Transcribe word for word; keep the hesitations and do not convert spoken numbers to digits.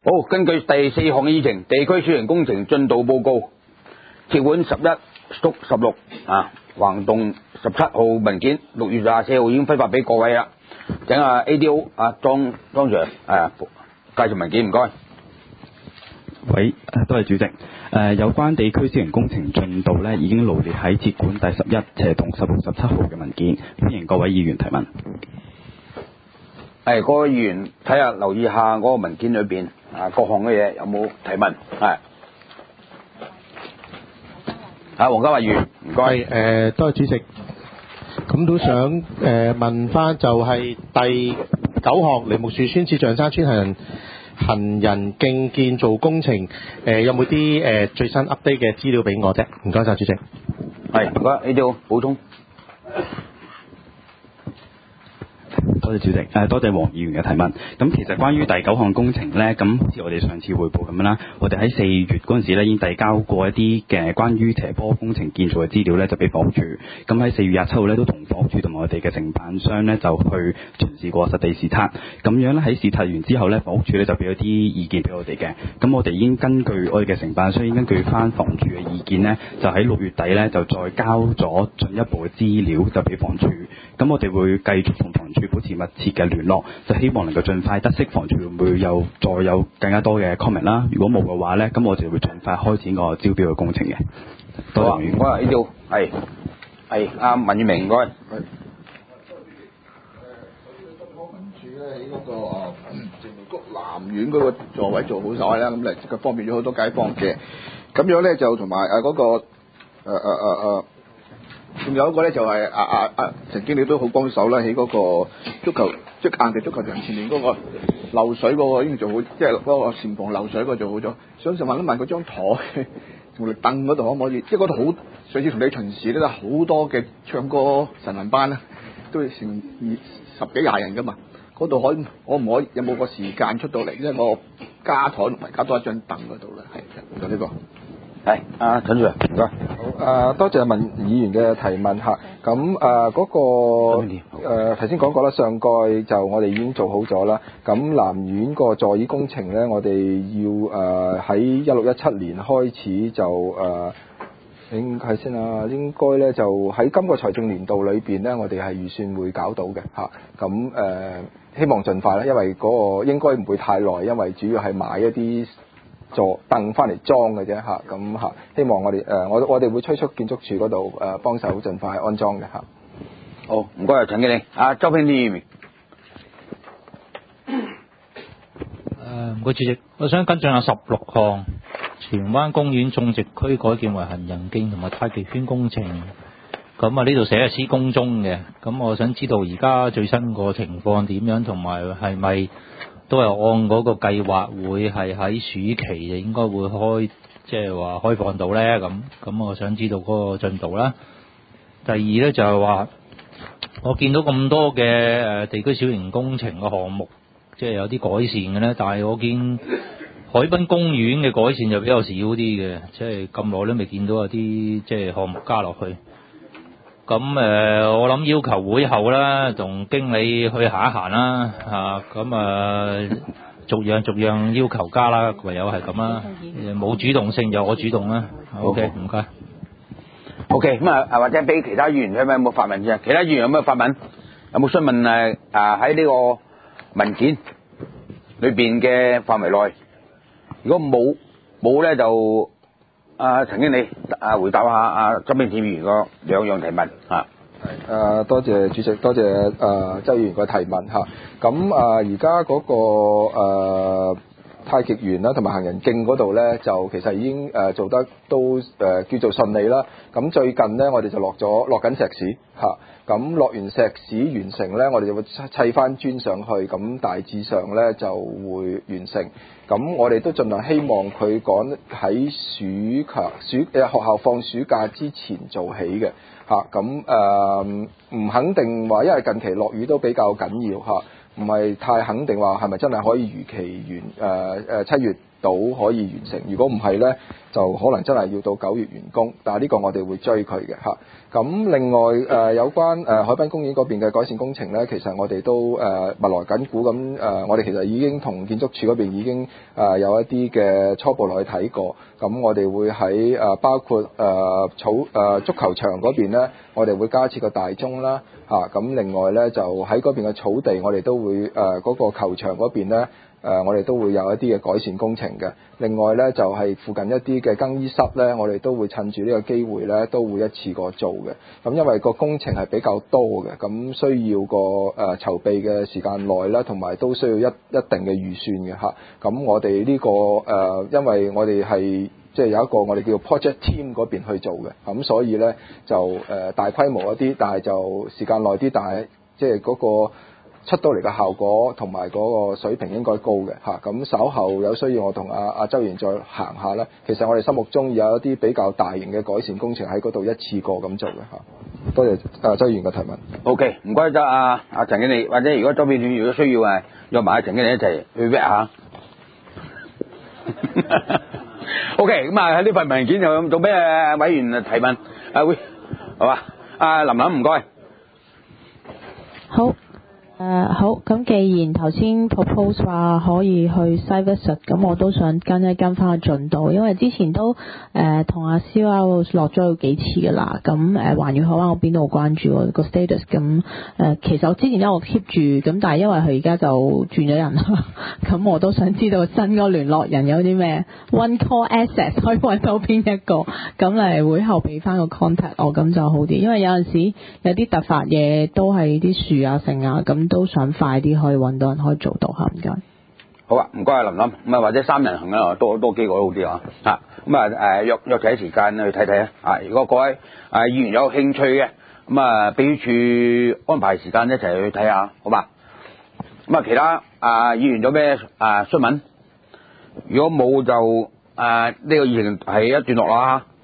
好，根據第四項議程，地區小型工程進度報告，設管十一縮十六啊，橫洞十七號文件，六月廿四號已經分發俾各位啦。請啊 A D O 啊莊莊 Sir 誒介紹文件，唔該。 喂，多謝主席。誒、呃，有關地區小型工程進度咧，已經羅列喺設管第十一、斜洞十六、十七號嘅文件，歡迎各位議員提問。 係，各位議員睇下，留意下嗰個文件裏邊啊，各項嘅嘢有冇提問？係。啊，黃家華議員，唔該。 係誒，多謝主席。咁都想誒、呃、問翻，就係第九項梨木樹村至象山村行人行人徑建造工程，誒、呃、有冇啲誒最新 update 嘅資料俾我啫？唔該晒，主席。 係，唔該，你哋好，補充。 多謝主席，誒多謝黃議員嘅提問。咁其實關於第九項工程呢，咁好似我哋上次匯報咁樣啦，我哋喺四月嗰陣時呢已經遞交過一啲嘅關於斜坡工程建造嘅資料呢，就俾房屋署。咁喺四月廿七號呢，都同房屋署同埋我哋嘅承辦商呢，就去巡視過實地視察。咁樣呢，喺視察完之後呢，房屋署呢就俾咗啲意見俾我哋嘅。咁我哋已經根據我哋嘅承辦商已經根據翻房署嘅意見呢，就喺六月底呢，就再交咗進一步嘅資料就俾房署。咁我哋會繼續同房署保持密切嘅聯絡，就希望能夠盡快得悉房署會唔會有再有更加多嘅 comment 啦。如果冇嘅話呢，咁我哋會盡快開展個招標嘅工程嘅。多謝黃議員。 我呢度係係阿文裕明，唔該。 民署咧喺嗰個啊城門谷南苑嗰個座位做好晒啦，咁嚟即係方便咗好多街坊嘅。咁樣咧就同埋啊嗰個誒誒誒誒。仲有一個咧就係啊啊啊陳經理都好幫手啦，喺嗰個足球即係硬地足球場前面嗰個漏水嗰個已經做好，即係嗰個簷篷漏水嗰個做好咗。想問一問嗰張台同埋凳嗰度可唔可以？即係嗰度好，上次同你巡視咧，都好多嘅唱歌神魂班啦，都成十幾廿人噶嘛。嗰度可可唔可以有冇個時間出到嚟？因為我加台同埋加多一張凳嗰度咧，係就呢個。 係，阿陳 Sir，唔該。 好，誒多謝文議員嘅提問嚇。咁誒嗰個誒頭先講過啦，上蓋就我哋已經做好咗啦。咁南苑個座椅工程咧，我哋要誒喺一六一七年開始就誒，應係先啊，應該咧就喺今個財政年度裏邊咧，我哋係預算會搞到嘅嚇。咁誒希望盡快啦，因為嗰個應該唔會太耐，因為主要係買一啲座凳翻嚟裝嘅啫嚇，咁嚇希望我哋誒我我哋會催促建築署嗰度誒幫手盡快安裝嘅嚇。 好，唔該啊，陳經理。啊，周平議員。 誒，唔該主席，我想跟進下十六項荃灣公園種植區改建為行人徑同埋太極圈工程。咁啊呢度寫係施工中嘅，咁我想知道而家最新個情況點樣，同埋係咪都係按嗰個計劃會係喺暑期就應該會開，即係話開放到咧咁。咁我想知道嗰個進度啦。第二咧就係話，我見到咁多嘅誒地區小型工程嘅項目，即係有啲改善嘅咧，但係我見海濱公園嘅改善就比較少啲嘅，即係咁耐都未見到有啲即係項目加落去。咁誒、呃，我諗要求會後啦，同經理去行一行啦，嚇咁啊，逐樣逐樣要求加啦，唯有係咁啦，冇主動性就我主動啦。OK， 唔該。 OK， 咁啊，或者俾其他議員睇下有冇發問啫？其他議員有冇發問？有冇詢問誒啊喺呢個文件裏邊嘅範圍內？如果冇冇咧就。啊，陳經理，啊回答下啊周炳添議員個兩樣提問啊。 係誒，多謝主席，多謝誒、呃、周議員個提問嚇。咁啊，而家嗰個、呃、太極園啦，同埋行人徑嗰度咧，就其實已經誒做得都誒、呃、叫做順利啦。咁最近咧，我哋就落咗落緊石屎嚇。咁落完石屎完成咧，我哋就會砌翻磚上去，咁大致上咧就會完成。咁我哋都盡量希望佢趕喺暑假暑誒學校放暑假之前做起嘅嚇。咁誒唔肯定話，因為近期落雨都比較緊要嚇，唔係太肯定話係咪真係可以如期完誒誒七月到可以完成。如果唔係呢，就可能真係要到九月完工。但係呢個我哋會追佢嘅嚇。咁另外誒、呃、有關誒、呃、海濱公園嗰邊嘅改善工程呢，其實我哋都誒密鑼緊鼓咁誒、呃，我哋其實已經同建築署嗰邊已經誒、呃、有一啲嘅初步落去睇過。咁我哋會喺誒、呃、包括誒、呃、草誒、呃、足球場嗰邊呢，我哋會加設個大鐘啦嚇。咁、啊、另外呢，就喺嗰邊嘅草地，我哋都會誒嗰、呃那個球場嗰邊呢。誒、呃，我哋都會有一啲嘅改善工程嘅。另外呢，就係、是、附近一啲嘅更衣室呢，我哋都會趁住呢個機會呢，都會一次過做嘅。咁因為個工程係比較多嘅，咁需要個誒、呃、籌備嘅時間內啦，同埋都需要一一定嘅預算嘅嚇。咁我哋呢、這個誒、呃，因為我哋係即係有一個我哋叫做 project team 嗰邊去做嘅，咁所以呢，就誒、呃、大規模一啲，但係就時間耐啲，但係即係嗰個出到嚟嘅效果同埋嗰個水平應該高嘅嚇，咁稍後有需要我同阿阿周議員再行下咧。其實我哋心目中有一啲比較大型嘅改善工程喺嗰度一次過咁做嘅嚇。多謝阿周議員嘅提問。 OK，唔該得阿阿陳經理，或者如果周邊段如果需要誒，約埋阿陳經理一齊去 back 下。OK，咁啊喺呢份文件就做咩委員提問？啊會係嘛？阿林琳唔該。 好。誒、uh, 好，咁既然頭先 propose 話可以去 site visit，咁我都想跟一跟翻個進度，因為之前都誒同阿 C O 落咗幾次㗎啦，咁誒環宇海灣我邊度關注個 status，咁誒、呃、其實我之前一路 keep 住，咁但係因為佢而家就轉咗人啦，咁我都想知道新嗰個聯絡人有啲咩 one call access 可以揾到邊一個，咁嚟會後俾翻個 contact 我，咁就好啲，因為有陣時有啲突發嘢都係啲樹啊成啊咁。都想快啲可以揾到人可以做到嚇，唔該。 好啊，唔該啊，林琳，咁啊或者三人行啊，多多幾個都好啲啊，嚇咁啊誒約約仔時間去睇睇啊，啊如果各位啊議員有興趣嘅，咁啊秘書處安排時間一齊去睇下，好嘛？咁啊其他啊議員有咩啊詢問？如果冇就啊呢個議程係一段落啦。